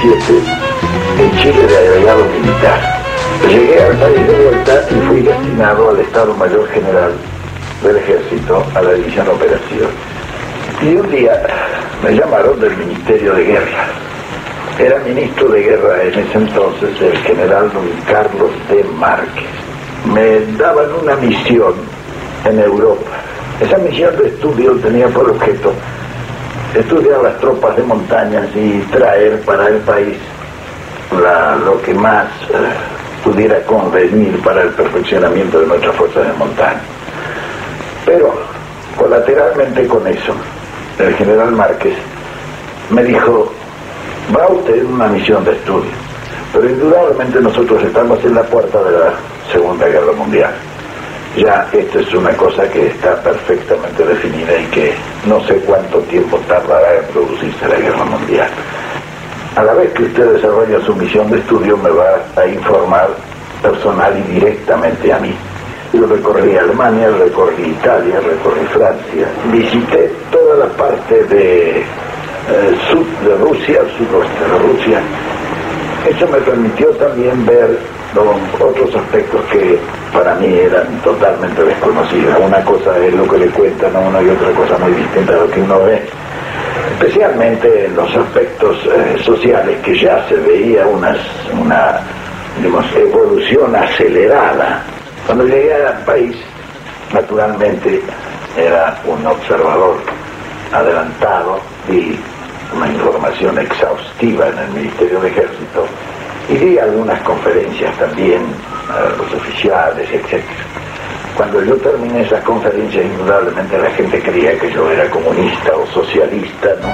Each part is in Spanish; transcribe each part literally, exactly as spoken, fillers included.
siete en Chile de agregado militar. Llegué al país de vuelta y fui destinado al Estado Mayor General del Ejército, a la División Operación. Y un día me llamaron del Ministerio de Guerra. Era ministro de Guerra en ese entonces el general don Carlos D. Márquez. Me daban una misión en Europa. Esa misión de estudio tenía por objeto estudiar las tropas de montañas y traer para el país la, lo que más eh, pudiera convenir para el perfeccionamiento de nuestras fuerzas de montaña. Pero, colateralmente con eso, el general Márquez me dijo: va usted en una misión de estudio, pero indudablemente nosotros estamos en la puerta de la Segunda Guerra Mundial. Ya esto es una cosa que está perfectamente definida y que no sé cuánto tiempo tardará en producirse la Guerra Mundial. A la vez que usted desarrolla su misión de estudio, me va a informar personal y directamente a mí. Yo recorrí Alemania, recorrí Italia, recorrí Francia, visité toda la parte de eh, sur de Rusia, sudoeste de Rusia. Eso me permitió también ver no, otros aspectos que para mí eran totalmente desconocidos. Una cosa es lo que le cuentan a uno y otra cosa muy distinta a lo que uno ve. Especialmente en los aspectos eh, sociales, que ya se veía unas, una digamos, evolución acelerada. Cuando llegué al país, naturalmente era un observador adelantado, vi una información exhaustiva en el Ministerio de Ejército y di algunas conferencias también a los oficiales, etcétera. Cuando yo terminé esas conferencias, indudablemente la gente creía que yo era comunista o socialista, ¿no?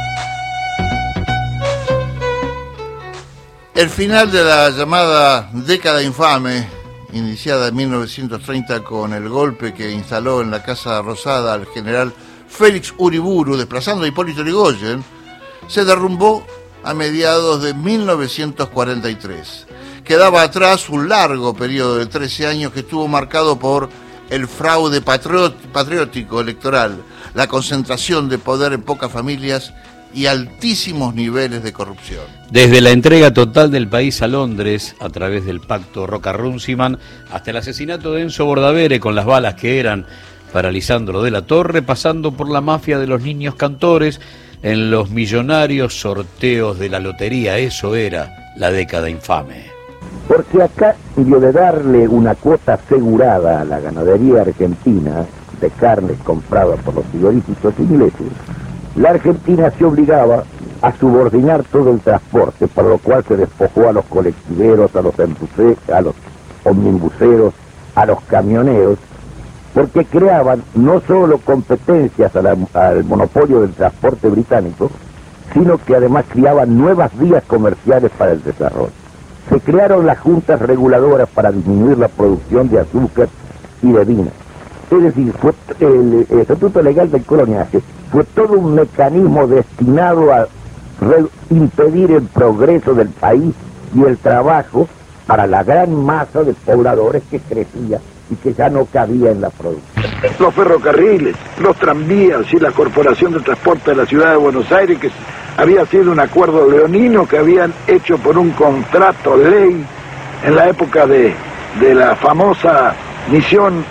El final de la llamada década infame, iniciada en mil novecientos treinta con el golpe que instaló en la Casa Rosada al general Félix Uriburu, desplazando a Hipólito Yrigoyen, se derrumbó a mediados de mil novecientos cuarenta y tres. Quedaba atrás un largo periodo de trece años que estuvo marcado por el fraude patriótico electoral, la concentración de poder en pocas familias y altísimos niveles de corrupción. Desde la entrega total del país a Londres, a través del pacto Roca-Runciman, hasta el asesinato de Enzo Bordavere con las balas que eran para Lisandro de la Torre, pasando por la mafia de los niños cantores, en los millonarios sorteos de la lotería. Eso era la década infame. Porque acá, cambio de darle una cuota asegurada a la ganadería argentina de carnes compradas por los frigoríficos ingleses, la Argentina se obligaba a subordinar todo el transporte, para lo cual se despojó a los colectiveros, a los embuse, a los omnibuseros, a los camioneros, porque creaban no solo competencias a la, al monopolio del transporte británico, sino que además creaban nuevas vías comerciales para el desarrollo. Se crearon las juntas reguladoras para disminuir la producción de azúcar y de vino. Es decir, fue el, el Estatuto Legal del Coloniaje fue todo un mecanismo destinado a re, impedir el progreso del país y el trabajo para la gran masa de pobladores que crecía y que ya no cabía en la producción. Los ferrocarriles, los tranvías y la Corporación de Transporte de la Ciudad de Buenos Aires, que había sido un acuerdo leonino que habían hecho por un contrato ley en la época de, de la famosa misión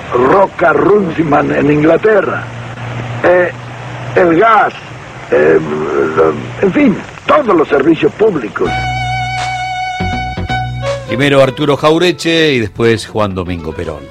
Roca-Runciman en Inglaterra. Eh, el gas, eh, en fin, todos los servicios públicos. Primero Arturo Jaureche y después Juan Domingo Perón.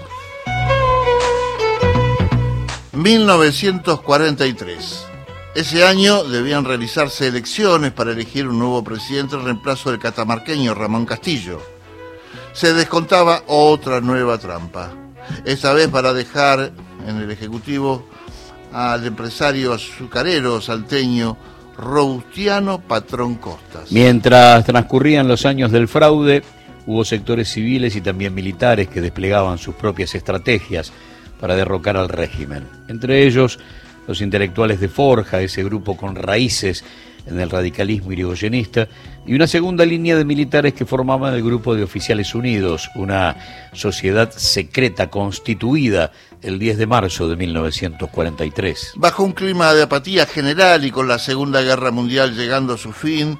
mil novecientos cuarenta y tres. Ese año debían realizarse elecciones para elegir un nuevo presidente en reemplazo del catamarqueño Ramón Castillo. Se descontaba otra nueva trampa, esta vez para dejar en el Ejecutivo al empresario azucarero salteño Robustiano Patrón Costas. Mientras transcurrían los años del fraude, hubo sectores civiles y también militares que desplegaban sus propias estrategias para derrocar al régimen. Entre ellos, los intelectuales de Forja, ese grupo con raíces en el radicalismo irigoyenista, y una segunda línea de militares que formaban el Grupo de Oficiales Unidos, una sociedad secreta constituida el diez de marzo de mil novecientos cuarenta y tres. Bajo un clima de apatía general y con la Segunda Guerra Mundial llegando a su fin,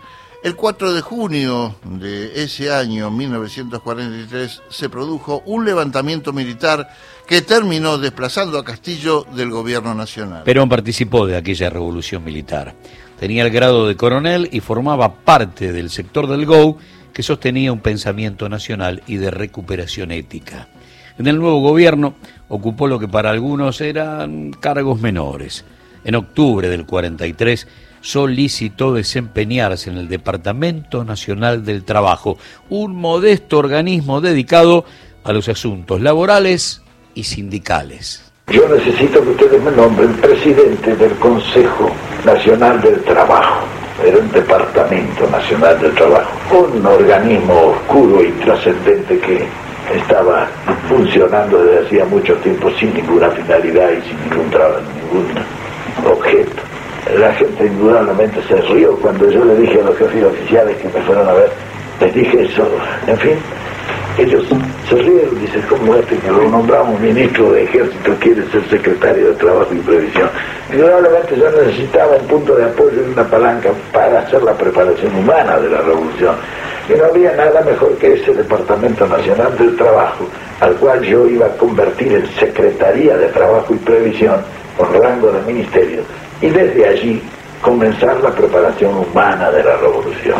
El cuatro de junio de ese año, mil novecientos cuarenta y tres, se produjo un levantamiento militar que terminó desplazando a Castillo del gobierno nacional. Perón participó de aquella revolución militar. Tenía el grado de coronel y formaba parte del sector del G O U que sostenía un pensamiento nacional y de recuperación ética. En el nuevo gobierno ocupó lo que para algunos eran cargos menores. En octubre del cuarenta y tres solicitó desempeñarse en el Departamento Nacional del Trabajo, un modesto organismo dedicado a los asuntos laborales y sindicales. Yo necesito que ustedes me nombren presidente del Consejo Nacional del Trabajo. Era un Departamento Nacional del Trabajo, un organismo oscuro y trascendente que estaba funcionando desde hacía mucho tiempo sin ninguna finalidad y sin ningún, ningún objeto. La gente indudablemente se rió cuando yo le dije a los jefes oficiales que me fueron a ver, les dije eso, en fin, ellos se rieron, dicen, ¿cómo este que lo nombramos ministro de ejército quiere ser secretario de Trabajo y Previsión? Indudablemente yo necesitaba un punto de apoyo y una palanca para hacer la preparación humana de la revolución, y no había nada mejor que ese Departamento Nacional del Trabajo, al cual yo iba a convertir en Secretaría de Trabajo y Previsión, con rango de ministerio, y desde allí comenzar la preparación humana de la revolución.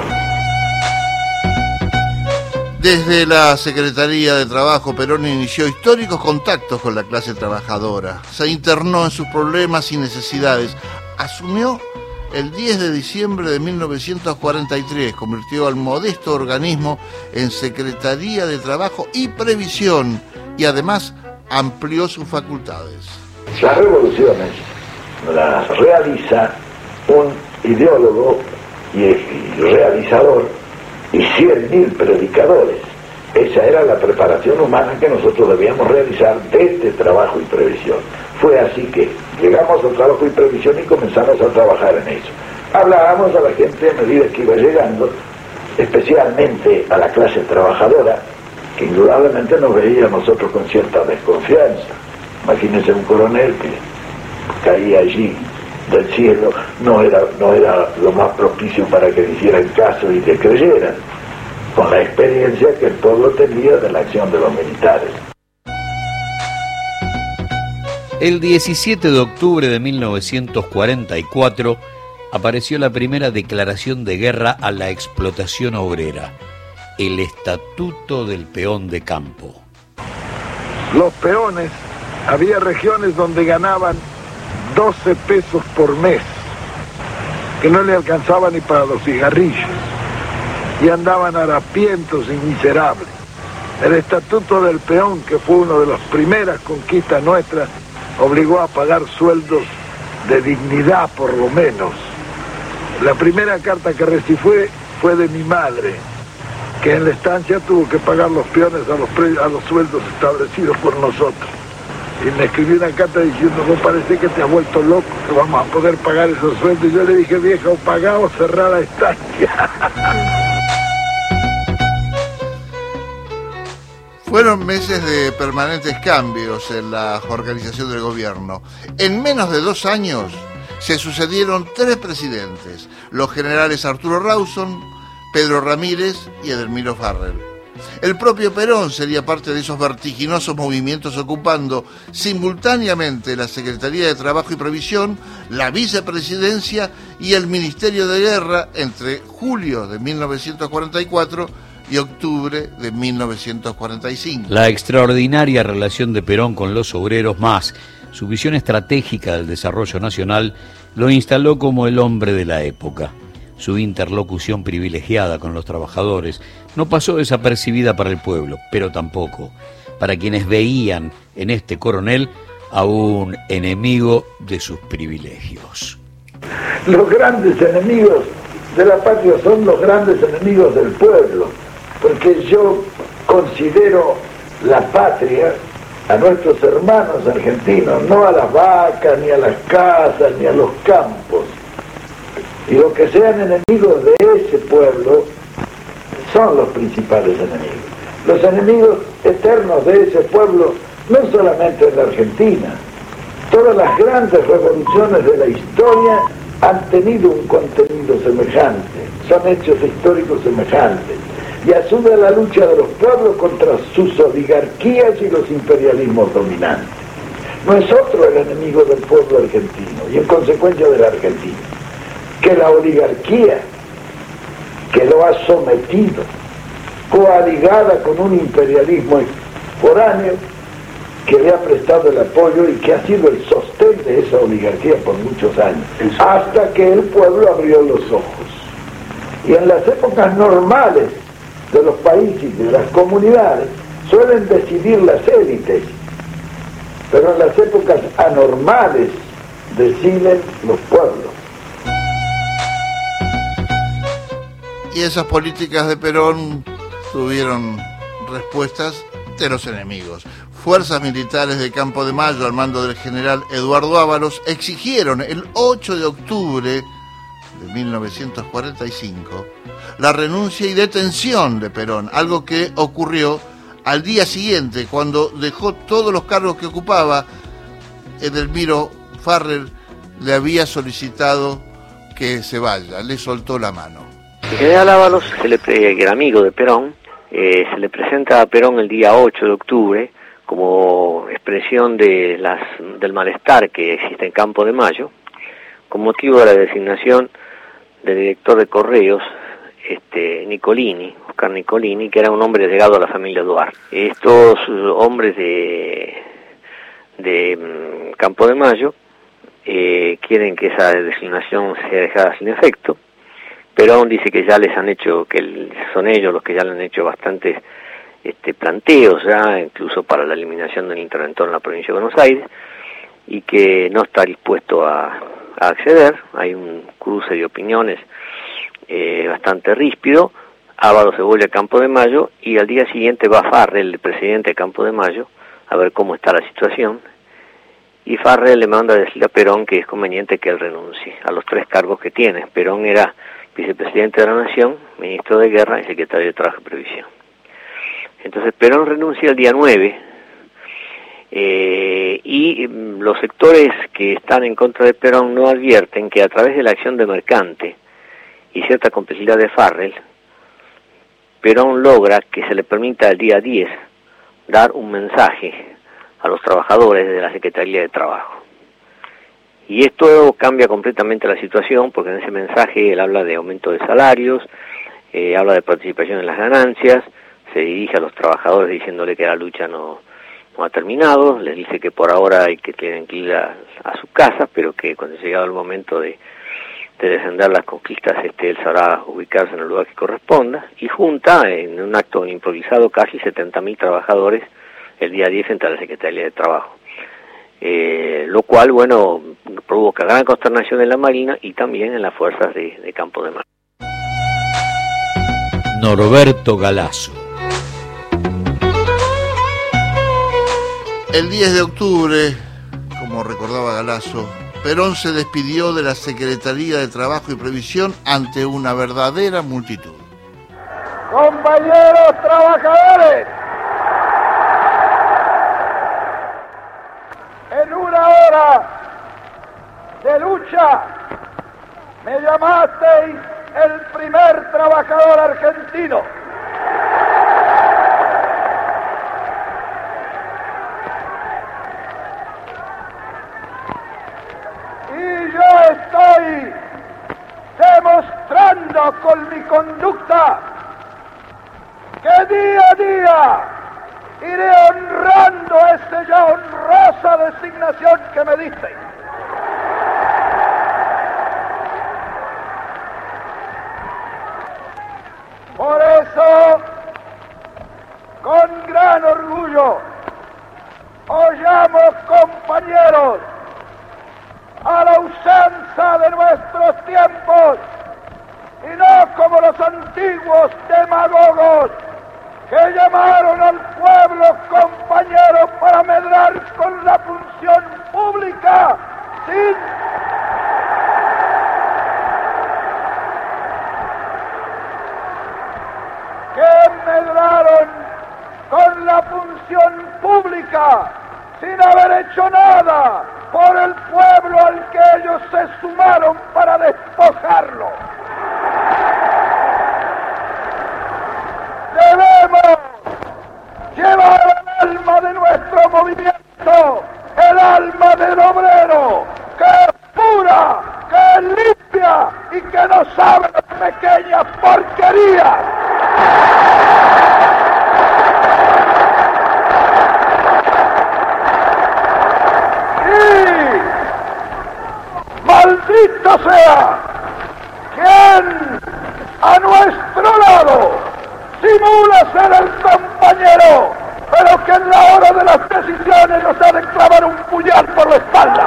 Desde la Secretaría de Trabajo, Perón inició históricos contactos con la clase trabajadora. Se internó en sus problemas y necesidades. Asumió el diez de diciembre de mil novecientos cuarenta y tres, convirtió al modesto organismo en Secretaría de Trabajo y Previsión y además amplió sus facultades. Las revoluciones las realiza un ideólogo y realizador y cien mil predicadores. Esa era la preparación humana que nosotros debíamos realizar desde Trabajo y Previsión. Fue así que llegamos al Trabajo y Previsión y comenzamos a trabajar en eso. Hablábamos a la gente a medida que iba llegando, especialmente a la clase trabajadora, que indudablemente nos veía a nosotros con cierta desconfianza. Imagínense un coronel que caía allí del cielo, no era, no era lo más propicio para que le hicieran caso y le creyeran, con la experiencia que el pueblo tenía de la acción de los militares. El diecisiete de octubre de mil novecientos cuarenta y cuatro apareció la primera declaración de guerra a la explotación obrera, el Estatuto del Peón de Campo. Los peones, había regiones donde ganaban doce pesos por mes, que no le alcanzaba ni para los cigarrillos, y andaban harapientos y miserables. El Estatuto del Peón, que fue una de las primeras conquistas nuestras, obligó a pagar sueldos de dignidad por lo menos. La primera carta que recibí fue, fue de mi madre, que en la estancia tuvo que pagar los peones a los, pre, a los sueldos establecidos por nosotros. Y me escribió una carta diciendo, vos parece que te has vuelto loco, que vamos a poder pagar esos sueldos. Y yo le dije, vieja, o pagá o cerrá la estancia. Fueron meses de permanentes cambios en la organización del gobierno. En menos de dos años se sucedieron tres presidentes, los generales Arturo Rawson, Pedro Ramírez y Edelmiro Farrell. El propio Perón sería parte de esos vertiginosos movimientos, ocupando simultáneamente la Secretaría de Trabajo y Previsión, la Vicepresidencia y el Ministerio de Guerra entre julio de mil novecientos cuarenta y cuatro y octubre de mil novecientos cuarenta y cinco. La extraordinaria relación de Perón con los obreros, más su visión estratégica del desarrollo nacional, lo instaló como el hombre de la época. Su interlocución privilegiada con los trabajadores no pasó desapercibida para el pueblo, pero tampoco para quienes veían en este coronel a un enemigo de sus privilegios. Los grandes enemigos de la patria son los grandes enemigos del pueblo, porque yo considero la patria a nuestros hermanos argentinos, no a las vacas, ni a las casas, ni a los campos. Y los que sean enemigos de ese pueblo son los principales enemigos. Los enemigos eternos de ese pueblo no solamente en la Argentina. Todas las grandes revoluciones de la historia han tenido un contenido semejante, son hechos históricos semejantes, y asume la lucha de los pueblos contra sus oligarquías y los imperialismos dominantes. No es otro el enemigo del pueblo argentino, y en consecuencia de la Argentina, que la oligarquía que lo ha sometido, coaligada con un imperialismo foráneo, que le ha prestado el apoyo y que ha sido el sostén de esa oligarquía por muchos años, hasta que el pueblo abrió los ojos. Y en las épocas normales de los países y de las comunidades suelen decidir las élites, pero en las épocas anormales deciden los pueblos. Y esas políticas de Perón tuvieron respuestas de los enemigos. Fuerzas militares de Campo de Mayo, al mando del general Eduardo Ábalos, exigieron el ocho de octubre de mil novecientos cuarenta y cinco la renuncia y detención de Perón, algo que ocurrió al día siguiente, cuando dejó todos los cargos que ocupaba. Edelmiro Farrell le había solicitado que se vaya, le soltó la mano. El general Ábalos, se le, que era amigo de Perón, eh, se le presenta a Perón el día ocho de octubre como expresión de las, del malestar que existe en Campo de Mayo, con motivo de la designación del director de Correos, este, Nicolini, Oscar Nicolini, que era un hombre llegado a la familia Duarte. Estos hombres de, de um, Campo de Mayo eh, quieren que esa designación sea dejada sin efecto. Perón dice que ya les han hecho, que el, son ellos los que ya le han hecho bastantes este, planteos ya, incluso para la eliminación del interventor en la provincia de Buenos Aires, y que no está dispuesto a, a acceder. Hay un cruce de opiniones eh, bastante ríspido. Ábalos se vuelve a Campo de Mayo y al día siguiente va Farrell, el presidente de Campo de Mayo, a ver cómo está la situación, y Farrell le manda a decir a Perón que es conveniente que él renuncie a los tres cargos que tiene. Perón era vicepresidente de la Nación, ministro de Guerra y secretario de Trabajo y Previsión. Entonces Perón renuncia el día nueve, eh, y los sectores que están en contra de Perón no advierten que a través de la acción de Mercante y cierta complicidad de Farrell, Perón logra que se le permita el día diez dar un mensaje a los trabajadores de la Secretaría de Trabajo. Y esto cambia completamente la situación, porque en ese mensaje él habla de aumento de salarios, eh, habla de participación en las ganancias, se dirige a los trabajadores diciéndole que la lucha no, no ha terminado, les dice que por ahora hay que tienen que ir a, a su casa, pero que cuando ha llegado el momento de, de descender las conquistas, este, él sabrá ubicarse en el lugar que corresponda, y junta en un acto improvisado casi setenta mil trabajadores el día diez frente a la Secretaría de Trabajo. Eh, lo cual, bueno, provoca gran consternación en la Marina y también en las fuerzas de, de Campo de Mayo. Norberto Galazo. El diez de octubre, como recordaba Galazo, Perón se despidió de la Secretaría de Trabajo y Previsión ante una verdadera multitud. Compañeros trabajadores, en una hora de lucha me llamasteis el primer trabajador argentino. Y yo estoy demostrando con mi conducta que día a día iré honrando esta ya honrosa designación que me disteis. Por eso, con gran orgullo, os llamo compañeros a la usanza de nuestros tiempos y no como los antiguos demagogos que llamaron al pueblo compañero para medrar con la función pública sin que medraron con la función pública sin haber hecho nada por el pueblo al que ellos se sumaron para despojarlo. Debemos llevar el alma de nuestro movimiento, el alma del obrero, que es pura, que es limpia y que no sabe de pequeñas porquerías. Maldito sea quien a nuestro lado simula ser el compañero, pero que en la hora de las decisiones nos ha de clavar un puñal por la espalda.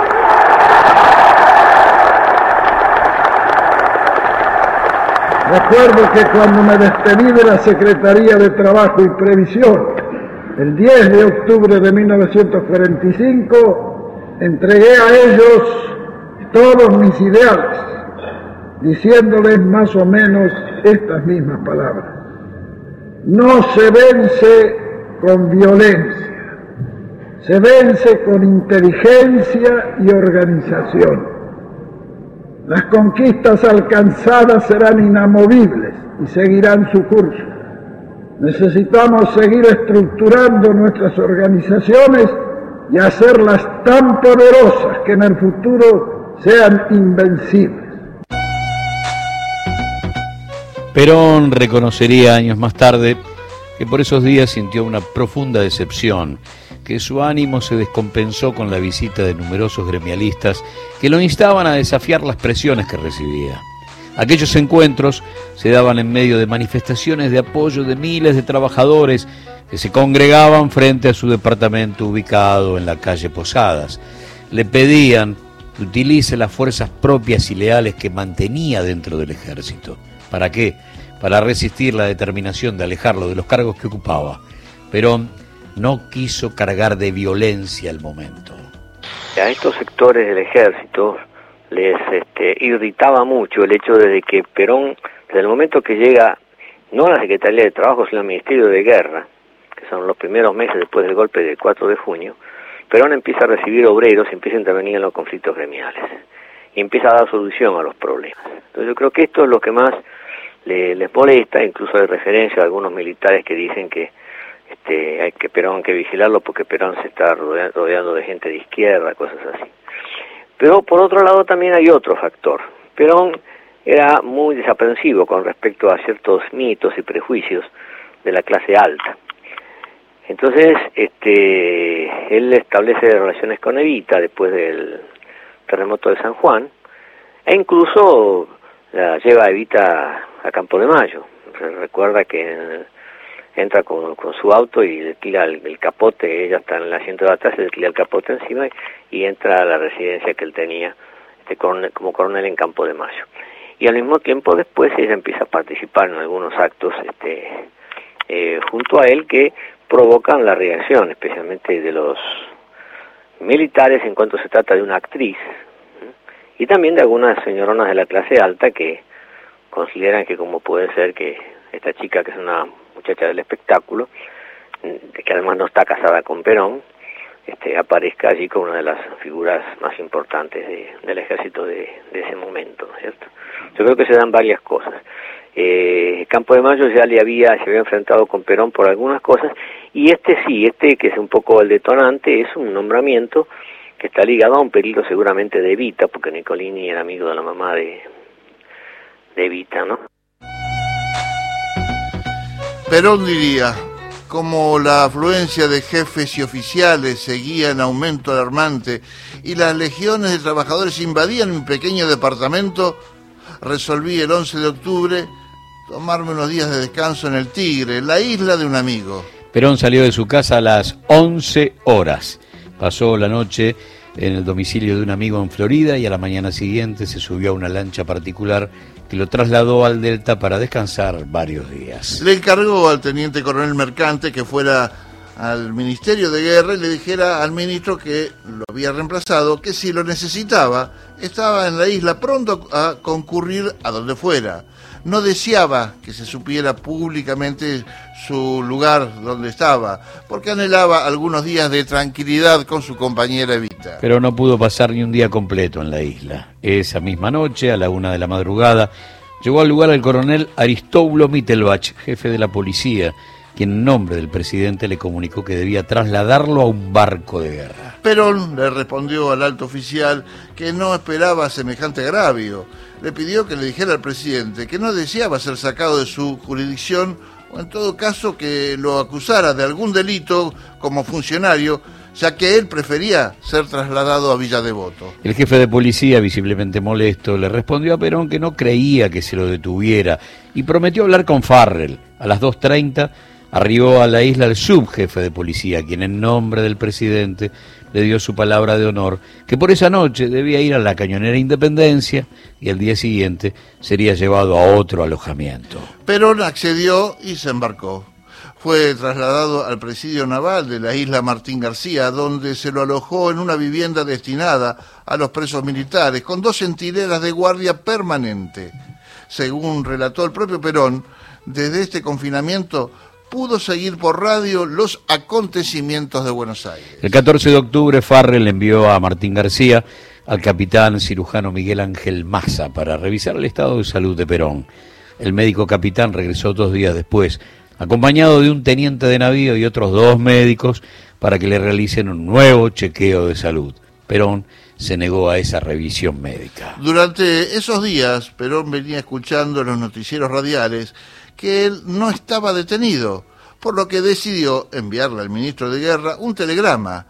Recuerdo que cuando me despedí de la Secretaría de Trabajo y Previsión, el diez de octubre de mil novecientos cuarenta y cinco, entregué a ellos todos mis ideales, diciéndoles más o menos estas mismas palabras. No se vence con violencia, se vence con inteligencia y organización. Las conquistas alcanzadas serán inamovibles y seguirán su curso. Necesitamos seguir estructurando nuestras organizaciones y hacerlas tan poderosas que en el futuro sean invencibles. Perón reconocería años más tarde que por esos días sintió una profunda decepción, que su ánimo se descompensó con la visita de numerosos gremialistas que lo instaban a desafiar las presiones que recibía. Aquellos encuentros se daban en medio de manifestaciones de apoyo de miles de trabajadores que se congregaban frente a su departamento ubicado en la calle Posadas. Le pedían que utilice las fuerzas propias y leales que mantenía dentro del ejército. ¿Para qué? Para resistir la determinación de alejarlo de los cargos que ocupaba. Perón no quiso cargar de violencia el momento. A estos sectores del ejército les este, irritaba mucho el hecho de que Perón, desde el momento que llega, no a la Secretaría de Trabajo, sino al Ministerio de Guerra, que son los primeros meses después del golpe del cuatro de junio, Perón empieza a recibir obreros y empieza a intervenir en los conflictos gremiales y empieza a dar solución a los problemas. Entonces yo creo que esto es lo que más le, les molesta. Incluso hay referencia a algunos militares que dicen que este, hay que Perón hay que vigilarlo porque Perón se está rodeando, rodeando de gente de izquierda, cosas así. Pero por otro lado también hay otro factor. Perón era muy desaprensivo con respecto a ciertos mitos y prejuicios de la clase alta. Entonces, este, él establece relaciones con Evita después del terremoto de San Juan, e incluso la lleva a Evita a Campo de Mayo. Se recuerda que entra con, con su auto y le tira el, el capote, ella está en el asiento de atrás, le tira el capote encima y, y entra a la residencia que él tenía este, coronel, como coronel en Campo de Mayo. Y al mismo tiempo después ella empieza a participar en algunos actos este, eh, junto a él que provocan la reacción, especialmente de los militares en cuanto se trata de una actriz, ¿eh? Y también de algunas señoronas de la clase alta que consideran que como puede ser que esta chica, que es una muchacha del espectáculo, que además no está casada con Perón, este, aparezca allí como una de las figuras más importantes de, del ejército de, de ese momento, ¿no es cierto? Yo creo que se dan varias cosas. Eh, Campo de Mayo ya le había, se había enfrentado con Perón por algunas cosas, y este sí, este que es un poco el detonante, es un nombramiento que está ligado a un peligro seguramente de Evita, porque Nicolini era amigo de la mamá de, de Evita, ¿no? Perón diría, como la afluencia de jefes y oficiales seguía en aumento alarmante y las legiones de trabajadores invadían mi pequeño departamento, resolví el once de octubre tomarme unos días de descanso en el Tigre, la isla de un amigo. Perón salió de su casa a las once horas. Pasó la noche en el domicilio de un amigo en Florida y a la mañana siguiente se subió a una lancha particular que lo trasladó al Delta para descansar varios días. Le encargó al teniente coronel Mercante que fuera al Ministerio de Guerra y le dijera al ministro que lo había reemplazado que si lo necesitaba estaba en la isla pronto a concurrir a donde fuera. no deseaba que se supiera públicamente su lugar donde estaba, porque anhelaba algunos días de tranquilidad con su compañera Evita. Pero no pudo pasar ni un día completo en la isla. Esa misma noche, a la una de la madrugada, llegó al lugar el coronel Aristóbulo Mittelbach, jefe de la policía, quien en nombre del presidente le comunicó que debía trasladarlo a un barco de guerra. Perón le respondió al alto oficial que no esperaba semejante agravio. Le pidió que le dijera al presidente que no deseaba ser sacado de su jurisdicción, o en todo caso que lo acusara de algún delito como funcionario, ya que él prefería ser trasladado a Villa Devoto. El jefe de policía, visiblemente molesto, le respondió a Perón que no creía que se lo detuviera y prometió hablar con Farrell. A las dos treinta arribó a la isla el subjefe de policía, quien en nombre del presidente le dio su palabra de honor que por esa noche debía ir a la cañonera Independencia y al día siguiente sería llevado a otro alojamiento. Perón accedió y se embarcó. Fue trasladado al presidio naval de la isla Martín García, donde se lo alojó en una vivienda destinada a los presos militares, con dos centinelas de guardia permanente. Según relató el propio Perón, desde este confinamiento pudo seguir por radio los acontecimientos de Buenos Aires. El catorce de octubre, Farrell envió a Martín García al capitán cirujano Miguel Ángel Massa para revisar el estado de salud de Perón. El médico capitán regresó dos días después, acompañado de un teniente de navío y otros dos médicos para que le realicen un nuevo chequeo de salud. Perón se negó a esa revisión médica. Durante esos días, Perón venía escuchando en los noticieros radiales que él no estaba detenido, por lo que decidió enviarle al ministro de Guerra un telegrama.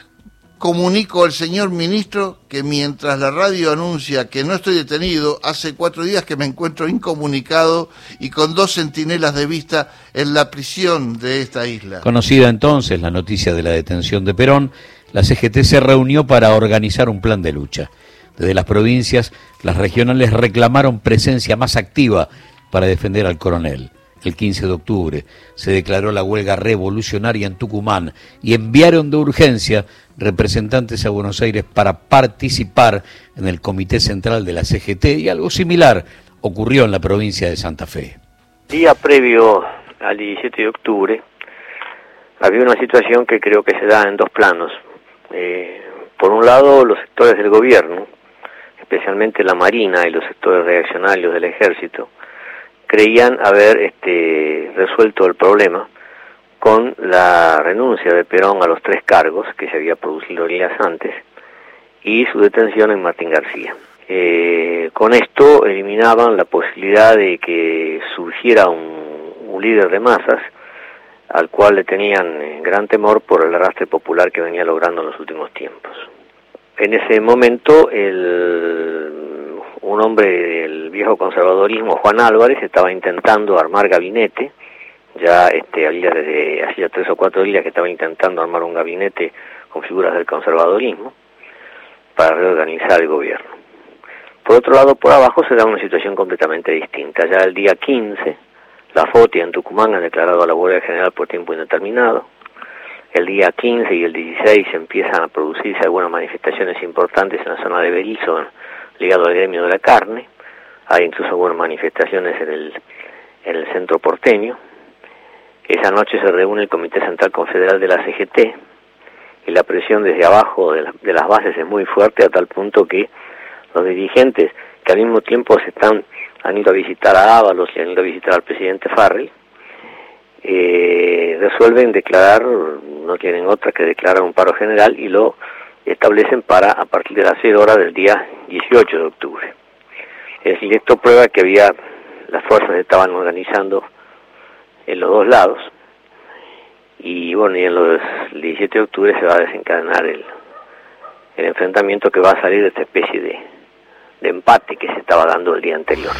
Comunico al señor ministro que mientras la radio anuncia que no estoy detenido, hace cuatro días que me encuentro incomunicado y con dos centinelas de vista en la prisión de esta isla. Conocida entonces la noticia de la detención de Perón, la C G T se reunió para organizar un plan de lucha. Desde las provincias, las regionales reclamaron presencia más activa para defender al coronel. El quince de octubre se declaró la huelga revolucionaria en Tucumán y enviaron de urgencia representantes a Buenos Aires para participar en el Comité Central de la C G T, y algo similar ocurrió en la provincia de Santa Fe. Día previo al diecisiete de octubre había una situación que creo que se da en dos planos. Eh, por un lado, los sectores del gobierno, especialmente la Marina y los sectores reaccionarios del Ejército, creían haber este, resuelto el problema con la renuncia de Perón a los tres cargos que se había producido días antes y su detención en Martín García. Eh, con esto eliminaban la posibilidad de que surgiera un, un líder de masas al cual le tenían gran temor por el arrastre popular que venía logrando en los últimos tiempos. En ese momento, el, un hombre del viejo conservadorismo, Juan Álvarez, estaba intentando armar gabinete. Ya este, había desde hacía tres o cuatro días que estaba intentando armar un gabinete con figuras del conservadorismo para reorganizar el gobierno. Por otro lado, por abajo se da una situación completamente distinta. Ya el día quince, la FOTI en Tucumán ha declarado a la huelga general por tiempo indeterminado. El día quince y el dieciséis empiezan a producirse algunas manifestaciones importantes en la zona de Berizo, ligado al gremio de la carne. Hay incluso algunas manifestaciones en el, en el centro porteño. Esa noche se reúne el Comité Central Confederal de la C G T y la presión desde abajo de, la, de las bases es muy fuerte, a tal punto que los dirigentes, que al mismo tiempo se están han ido a visitar a Ábalos y han ido a visitar al presidente Farrell, eh, resuelven declarar, no tienen otra que declarar un paro general y lo establecen para a partir de las cero horas del día dieciocho de octubre. Es decir, esto prueba que había, las fuerzas estaban organizando en los dos lados, y bueno, y en los el diecisiete de octubre se va a desencadenar el, el enfrentamiento que va a salir de esta especie de, de empate que se estaba dando el día anterior.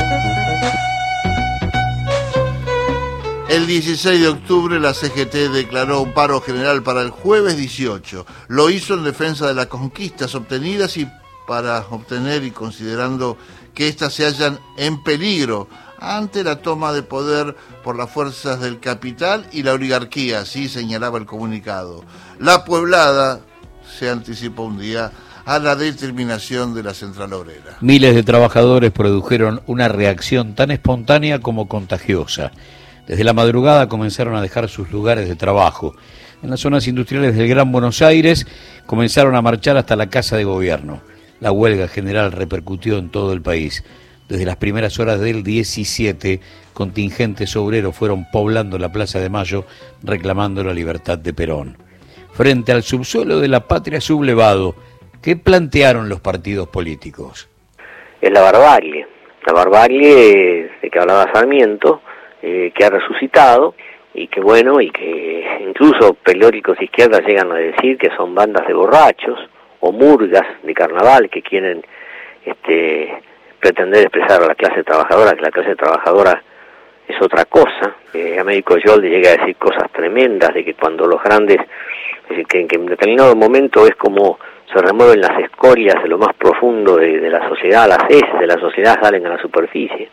El dieciséis de octubre la C G T declaró un paro general para el jueves dieciocho. Lo hizo en defensa de las conquistas obtenidas y para obtener y considerando que éstas se hallan en peligro ante la toma de poder por las fuerzas del capital y la oligarquía, así señalaba el comunicado. La pueblada se anticipó un día a la determinación de la central obrera. Miles de trabajadores produjeron una reacción tan espontánea como contagiosa. Desde la madrugada comenzaron a dejar sus lugares de trabajo. En las zonas industriales del Gran Buenos Aires comenzaron a marchar hasta la Casa de Gobierno. La huelga general repercutió en todo el país. Desde las primeras horas del diecisiete, contingentes obreros fueron poblando la Plaza de Mayo reclamando la libertad de Perón. Frente al subsuelo de la patria sublevado, ¿qué plantearon los partidos políticos? Es la barbarie, la barbarie de que hablaba Sarmiento, eh, que ha resucitado, y que bueno, y que incluso periódicos de izquierda llegan a decir que son bandas de borrachos o murgas de carnaval que quieren este, pretender expresar a la clase trabajadora, que la clase trabajadora es otra cosa. Eh, Américo Yolde llega a decir cosas tremendas de que cuando los grandes, es decir, que, que en determinado momento es como se remueven las escorias de lo más profundo de, de la sociedad, las heces de la sociedad salen a la superficie.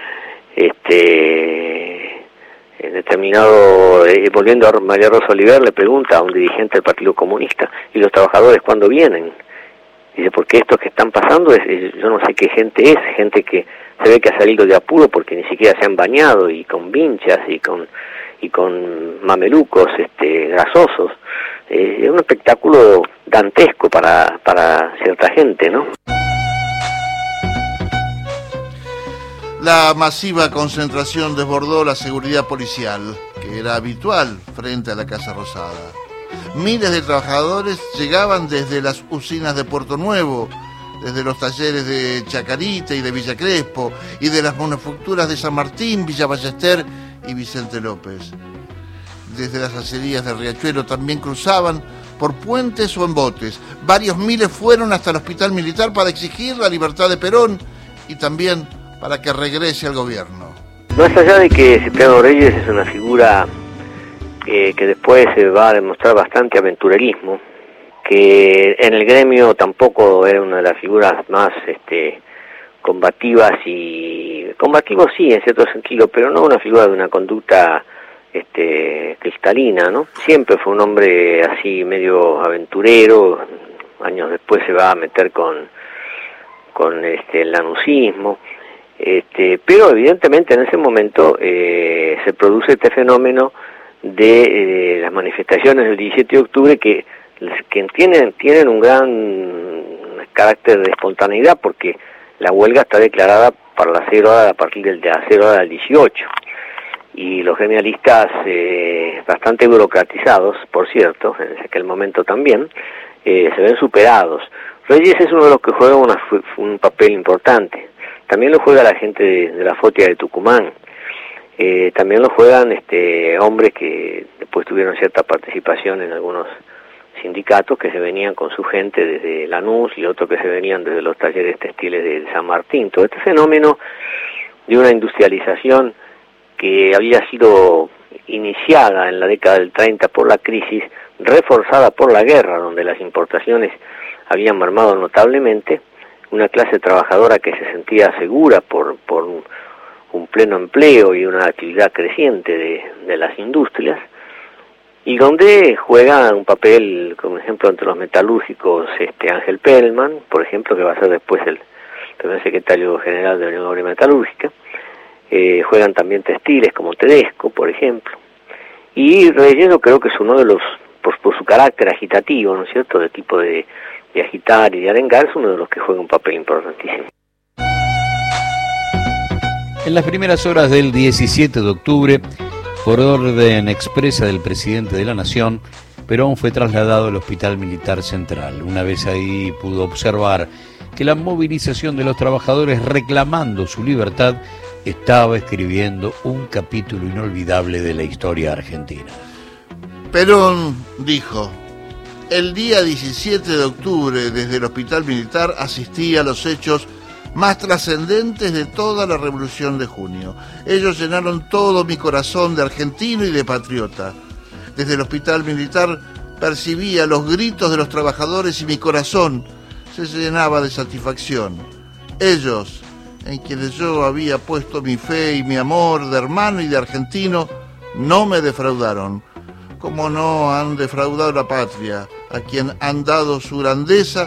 Este... En determinado, eh, volviendo a María Rosa Oliver, le pregunta a un dirigente del Partido Comunista, ¿y los trabajadores cuándo vienen? Dice, porque estos que están pasando, es, es, yo no sé qué gente es, gente que se ve que ha salido de apuro porque ni siquiera se han bañado, y con vinchas, y con y con mamelucos este, grasosos. Eh, es un espectáculo dantesco para, para cierta gente, ¿no? La masiva concentración desbordó la seguridad policial, que era habitual frente a la Casa Rosada. Miles de trabajadores llegaban desde las usinas de Puerto Nuevo, desde los talleres de Chacarita y de Villa Crespo, y de las manufacturas de San Martín, Villa Ballester y Vicente López. Desde las acerías de Riachuelo también cruzaban por puentes o en botes. Varios miles fueron hasta el Hospital Militar para exigir la libertad de Perón y también para que regrese al gobierno. Más allá de que Cipriano Reyes es una figura eh, que después se va a demostrar bastante aventurerismo, que en el gremio tampoco era una de las figuras más este, combativas, y combativo sí en cierto sentido, pero no una figura de una conducta este, cristalina, ¿no? Siempre fue un hombre así medio aventurero. Años después se va a meter con, con este, el lanucismo. Este, pero evidentemente en ese momento eh, se produce este fenómeno de eh, las manifestaciones del diecisiete de octubre que, que tienen, tienen un gran carácter de espontaneidad, porque la huelga está declarada para las cero horas a partir del, de las cero horas del dieciocho, y los gremialistas eh, bastante burocratizados, por cierto, en aquel momento también, eh, se ven superados. Reyes es uno de los que juega una, un papel importante. También lo juega la gente de, de la Fotia de Tucumán. Eh, también lo juegan este, hombres que después tuvieron cierta participación en algunos sindicatos, que se venían con su gente desde Lanús, y otros que se venían desde los talleres textiles de San Martín. Todo este fenómeno de una industrialización que había sido iniciada en la década del treinta por la crisis, reforzada por la guerra, donde las importaciones habían mermado notablemente, una clase trabajadora que se sentía segura por, por un, un pleno empleo y una actividad creciente de, de las industrias, y donde juega un papel, como ejemplo, entre los metalúrgicos, este Ángel Perelman, por ejemplo, que va a ser después el primer secretario general de la Unión Obrera Metalúrgica. Eh, juegan también textiles como Tedesco, por ejemplo. Y Reyes yo creo que es uno de los, por, por su carácter agitativo, ¿no es cierto?, de tipo de de agitar y de arengar, es uno de los que juega un papel importantísimo. En las primeras horas del diecisiete de octubre, por orden expresa del presidente de la Nación, Perón fue trasladado al Hospital Militar Central. Una vez ahí pudo observar que la movilización de los trabajadores reclamando su libertad estaba escribiendo un capítulo inolvidable de la historia argentina. Perón dijo: el día diecisiete de octubre, desde el Hospital Militar, asistí a los hechos más trascendentes de toda la Revolución de Junio. Ellos llenaron todo mi corazón de argentino y de patriota. Desde el Hospital Militar percibía los gritos de los trabajadores y mi corazón se llenaba de satisfacción. Ellos, en quienes yo había puesto mi fe y mi amor de hermano y de argentino, no me defraudaron, como no han defraudado la patria, a quien han dado su grandeza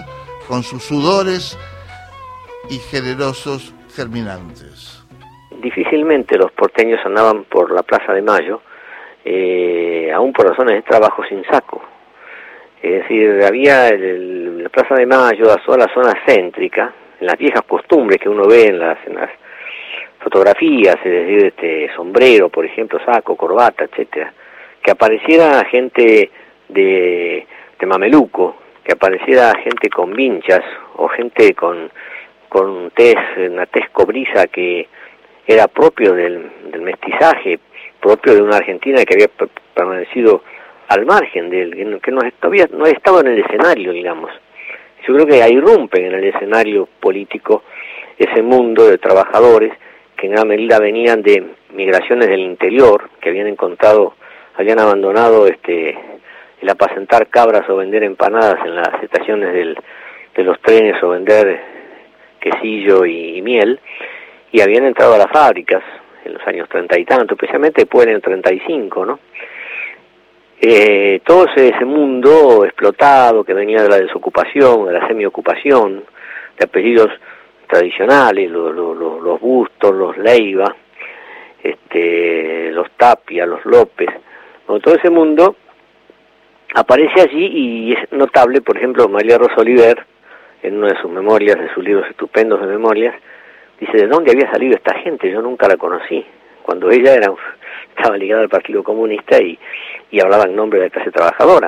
con sus sudores y generosos germinantes. Difícilmente los porteños andaban por la Plaza de Mayo, eh, aún por razones de trabajo, sin saco. Es decir, había el, la Plaza de Mayo, toda la zona céntrica, en las viejas costumbres que uno ve en las, en las fotografías, es decir, este sombrero, por ejemplo, saco, corbata, etcétera, que apareciera gente de, de mameluco, que apareciera gente con vinchas o gente con con tez, una tez cobriza que era propio del, del mestizaje, propio de una Argentina que había permanecido al margen de él, que no, que no, todavía no estaba en el escenario, digamos. Yo creo que ahí irrumpen en el escenario político ese mundo de trabajadores que en gran medida venían de migraciones del interior, que habían encontrado, habían abandonado este el apacentar cabras o vender empanadas en las estaciones del, de los trenes o vender quesillo y, y miel, y habían entrado a las fábricas en los años treinta y tanto, especialmente después en el treinta y cinco, ¿no? Eh, todo ese, ese mundo explotado que venía de la desocupación, de la semiocupación, de apellidos tradicionales, los, los, los Bustos, los Leiva, este, los Tapia, los López, bueno, todo ese mundo aparece allí y es notable, por ejemplo, María Rosa Oliver, en una de sus memorias, de sus libros estupendos de memorias, dice, ¿de dónde había salido esta gente? Yo nunca la conocí. Cuando ella era estaba ligada al Partido Comunista y, y hablaba en nombre de la clase trabajadora.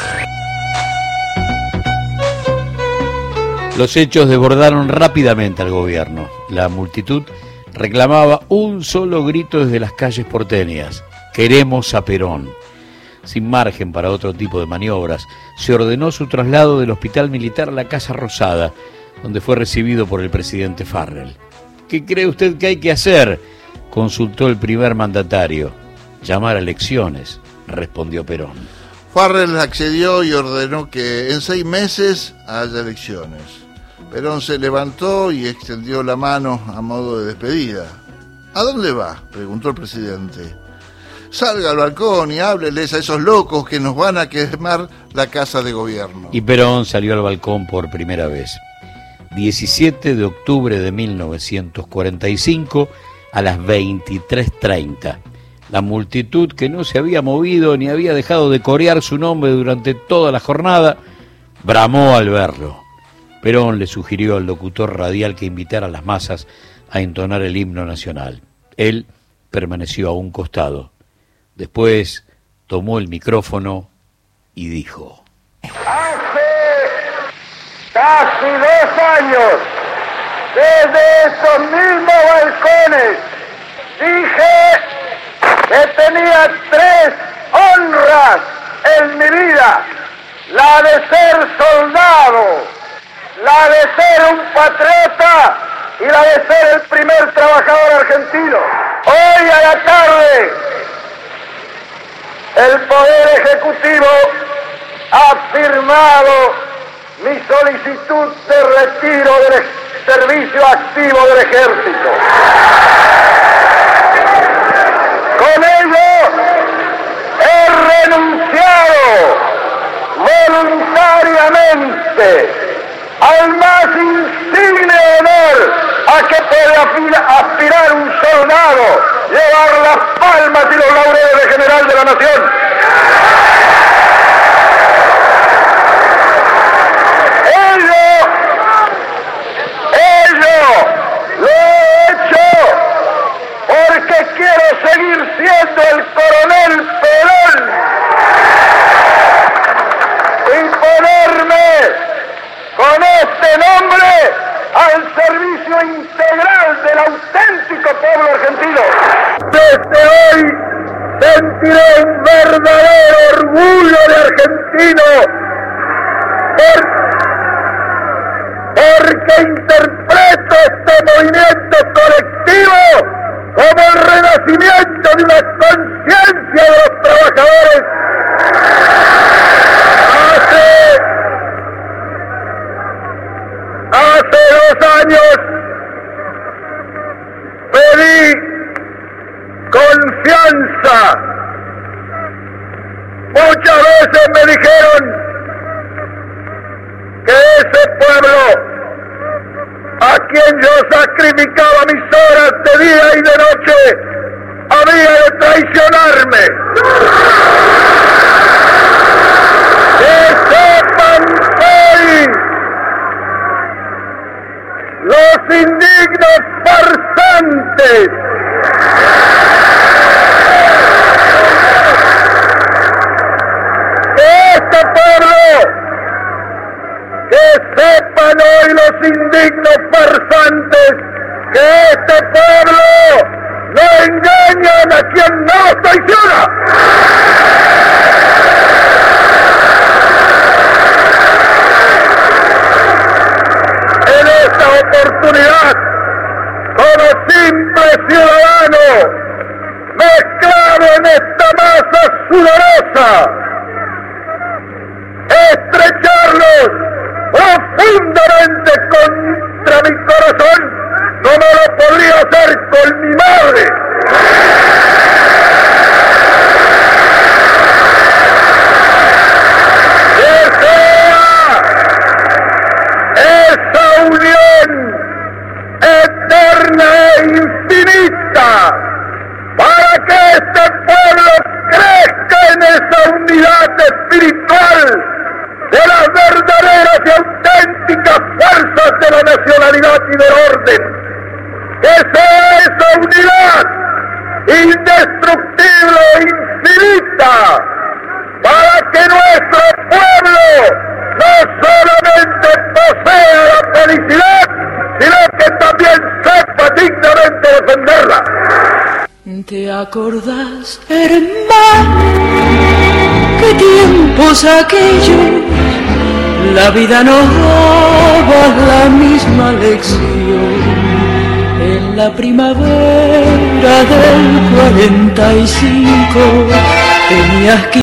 Los hechos desbordaron rápidamente al gobierno. La multitud reclamaba un solo grito desde las calles porteñas: queremos a Perón. Sin margen para otro tipo de maniobras, se ordenó su traslado del hospital militar a la Casa Rosada, donde fue recibido por el presidente Farrell. ¿Qué cree usted que hay que hacer?, consultó el primer mandatario. Llamar a elecciones, respondió Perón. Farrell accedió y ordenó que en seis meses haya elecciones. Perón se levantó y extendió la mano a modo de despedida. ¿A dónde va?, preguntó el presidente. Salga al balcón y hábleles a esos locos que nos van a quemar la casa de gobierno. Y Perón salió al balcón por primera vez. diecisiete de octubre de mil novecientos cuarenta y cinco a las veintitrés treinta. La multitud, que no se había movido ni había dejado de corear su nombre durante toda la jornada, bramó al verlo. Perón le sugirió al locutor radial que invitara a las masas a entonar el himno nacional. Él permaneció a un costado. Después tomó el micrófono y dijo: Hace casi dos años, desde estos mismos balcones, dije que tenía tres honras en mi vida: la de ser soldado, la de ser un patriota y la de ser el primer trabajador argentino. Hoy a la tarde, el Poder Ejecutivo ha firmado mi solicitud de retiro del servicio activo del Ejército. Con ello he renunciado voluntariamente al más insigne honor a que puede aspirar un soldado, llevar las palmas y los laureles de general de la nación. Ello, ello lo he hecho porque quiero seguir siendo el coronel Perón y ponerme con este nombre al servicio integral del auténtico pueblo argentino. Desde hoy sentiré un verdadero orgullo de argentino por, porque interpreto este movimiento colectivo como el renacimiento de una conciencia de los trabajadores. Hace Hace dos años pedí confianza. Muchas veces me dijeron que ese pueblo a quien yo sacrificaba mis horas de día y de noche había de traicionarme. Que sepan hoy los indignos farsantes que este pueblo, que sepan hoy los indignos farsantes que este pueblo no engañan a quien no traiciona. En esta oportunidad, como simple ciudadano, mezclado en esta masa sudorosa, estrecharlos profundamente contra mi corazón, como lo podría hacer con mi madre. Que sea esa unión eterna e infinita para que este pueblo crezca en esa unidad espiritual de las verdaderas y auténticas fuerzas de la nacionalidad y del orden. Que sea esa unidad indestructible e infinita para que nuestro pueblo no solamente posea la felicidad, sino que también sepa dignamente defenderla. ¿Te acordás, hermano, qué tiempos aquellos? La vida nos daba la misma lección. En la primavera del cuarenta y cinco tenías que